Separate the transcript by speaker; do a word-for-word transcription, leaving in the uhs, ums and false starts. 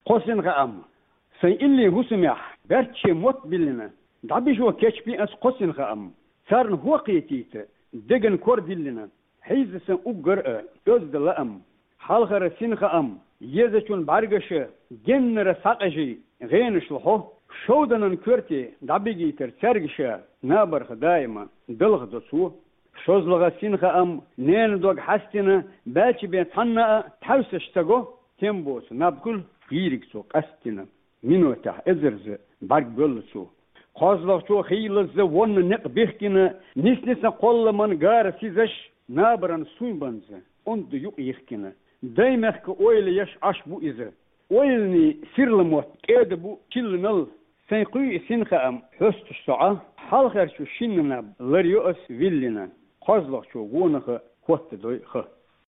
Speaker 1: Qosin qam. Sen illi husmah berçe mot bilina. Dabijo keçbi as qosin qam. Sarn huqiytite. Degen kor bilina. Heyzsen ugur özdlam. Halqara sin qam. Yezeçun bargaşı gennere saqaji geenişluho. Şovdanın körti dabigiter sergişe nabar daima dılgdı su. Şozlaga sin qam nen dog hastina belki ben tanna tavsıştago tembos nabkul yirik su qastina. Minota ezerze bargöl su. Qozlaq şu xiyilizze wonni niq bihkina nisnisa qollaman gar sizaş nabran suybanze. Ondu yuq yixkina. Daymaqqa oyli yaş aş bu izi. Oyilni sirlamot qede bu çilnal sen quy sin qam höst su'a halqar şu şinnina lariyo as villina. Qozlaq şu wonaqa qotti doy xa.